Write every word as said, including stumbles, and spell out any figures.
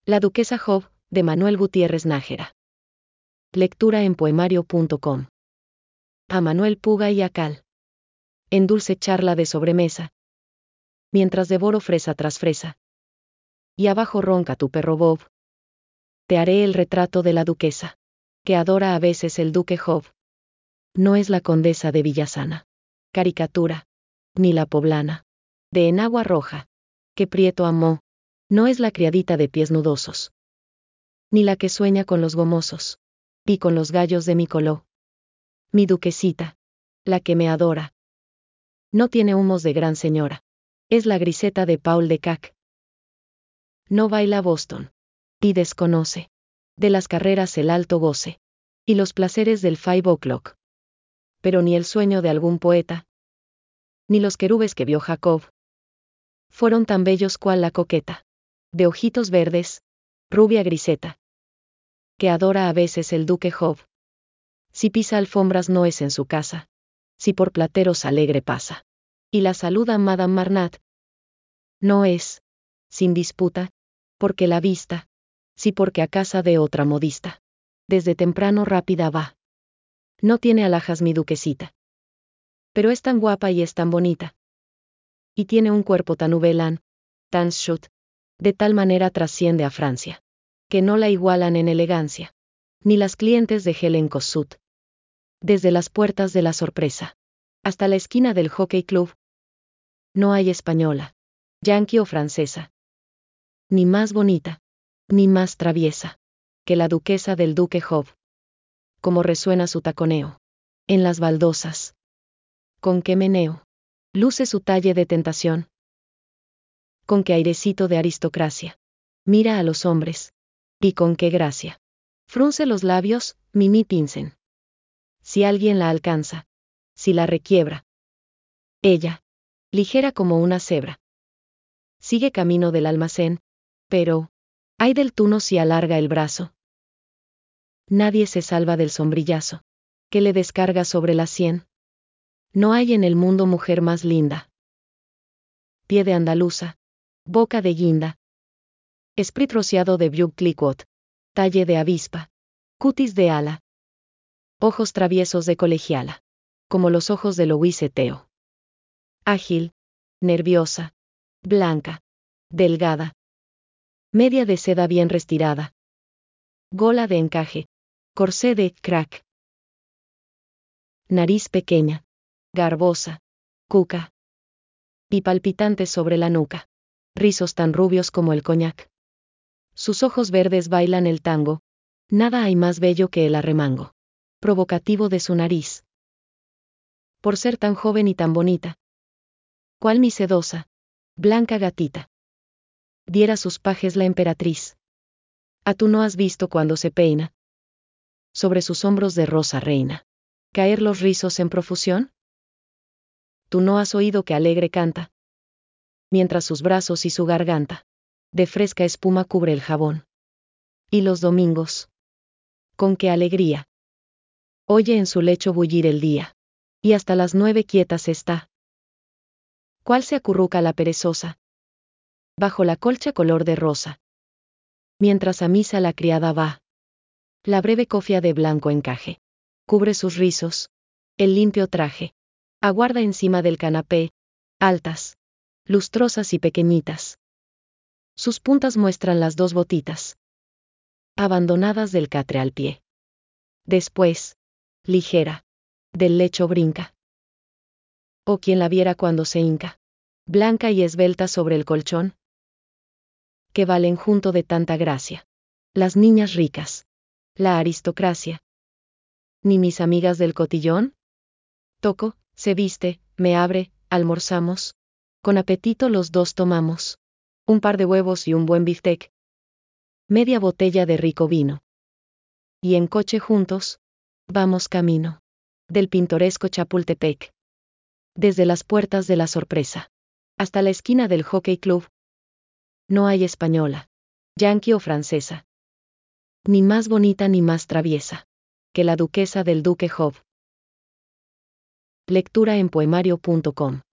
La duquesa Job, de Manuel Gutiérrez Nájera. Lectura en poemario punto com. A Manuel Puga y Acal. En dulce charla de sobremesa, mientras devoro fresa tras fresa, y abajo ronca tu perro Bob, te haré el retrato de la duquesa, que adora a veces el duque Job. No es la condesa de Villasana, caricatura, ni la poblana, de enagua roja, que Prieto amó, no es la criadita de pies nudosos, ni la que sueña con los gomosos, y con los gallos de mi coló. Mi duquesita, la que me adora, no tiene humos de gran señora, es la griseta de Paul de Cac. No baila Boston, y desconoce, de las carreras el alto goce, y los placeres del five o'clock. Pero ni el sueño de algún poeta, ni los querubes que vio Jacob, fueron tan bellos cual la coqueta, de ojitos verdes, rubia griseta, que adora a veces el duque Job. Si pisa alfombras no es en su casa, si por plateros alegre pasa, y la saluda Madame Marnat, no es, sin disputa, porque la vista, si porque a casa de otra modista, desde temprano rápida va. No tiene alhajas mi duquesita, pero es tan guapa y es tan bonita, y tiene un cuerpo tan ubelán, tan chut, de tal manera trasciende a Francia, que no la igualan en elegancia, ni las clientes de Helen Cossuth. Desde las puertas de la sorpresa, hasta la esquina del Jockey Club, no hay española, yanqui o francesa, ni más bonita, ni más traviesa, que la duquesa del duque Job. Como resuena su taconeo en las baldosas, con qué meneo luce su talle de tentación, con qué airecito de aristocracia mira a los hombres, y con qué gracia frunce los labios, Mimi Pinsen. Si alguien la alcanza, si la requiebra, ella, ligera como una cebra, sigue camino del almacén, pero, ay del tuno si alarga el brazo. Nadie se salva del sombrillazo que le descarga sobre la sien. No hay en el mundo mujer más linda. Pie de andaluza, boca de guinda, esprit rociado de Bug Clicquot, talle de avispa, cutis de ala, ojos traviesos de colegiala, como los ojos de Louise Teo. Ágil, nerviosa, blanca, delgada, media de seda bien restirada, gola de encaje, corsé de crack, nariz pequeña, garbosa, cuca, y palpitantes sobre la nuca, rizos tan rubios como el coñac. Sus ojos verdes bailan el tango, nada hay más bello que el arremango provocativo de su nariz. Por ser tan joven y tan bonita, cual mi sedosa, blanca gatita, diera sus pajes la emperatriz. ¿A tú no has visto cuando se peina sobre sus hombros de rosa reina caer los rizos en profusión? ¿Tú no has oído que alegre canta, mientras sus brazos y su garganta de fresca espuma cubre el jabón? Y los domingos, con qué alegría oye en su lecho bullir el día, y hasta las nueve quietas está. ¿Cuál se acurruca la perezosa bajo la colcha color de rosa, mientras a misa la criada va? La breve cofia de blanco encaje cubre sus rizos, el limpio traje aguarda encima del canapé, altas, lustrosas y pequeñitas. Sus puntas muestran las dos botitas abandonadas del catre al pie. Después, ligera, del lecho brinca. Oh, quien la viera cuando se hinca, blanca y esbelta sobre el colchón. Que valen junto de tanta gracia las niñas ricas, la aristocracia. Ni mis amigas del cotillón. Toco, se viste, me abre, almorzamos, con apetito los dos tomamos un par de huevos y un buen biftec, media botella de rico vino. Y en coche juntos, vamos camino del pintoresco Chapultepec. Desde las puertas de la sorpresa, hasta la esquina del Jockey Club, no hay española, yanqui o francesa, ni más bonita ni más traviesa, que la duquesa del duque Job. Lectura en poemario punto com.